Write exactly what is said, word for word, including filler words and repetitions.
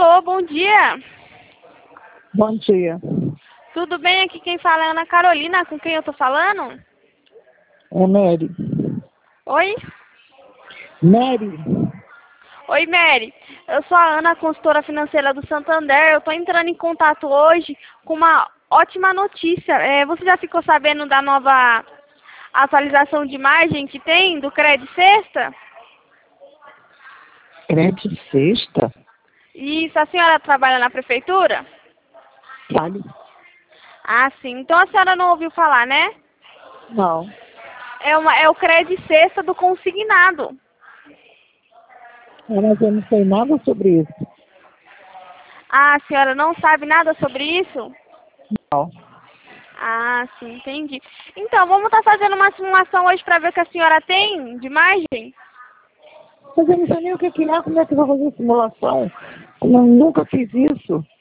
Alô, bom dia. Bom dia. Tudo bem? Aqui quem fala é Ana Carolina, com quem eu tô falando? É Mary. Oi? Mary. Oi, Mary. Eu sou a Ana, consultora financeira do Santander. Eu tô entrando em contato hoje com uma ótima notícia. É, você já ficou sabendo da nova atualização de margem que tem do Crédito Sexta? Crédito Sexta? Isso, a senhora trabalha na prefeitura? Vale? Ah, sim. Então a senhora não ouviu falar, né? Não. É, uma, é o Crédito Sexta do consignado. Mas eu não sei nada sobre isso. Ah, a senhora não sabe nada sobre isso? Não. Ah, sim, entendi. Então, vamos estar fazendo uma simulação hoje para ver o que a senhora tem de margem? Mas eu não sei nem o que que é, como é que eu vou fazer simulação? Eu nunca fiz isso.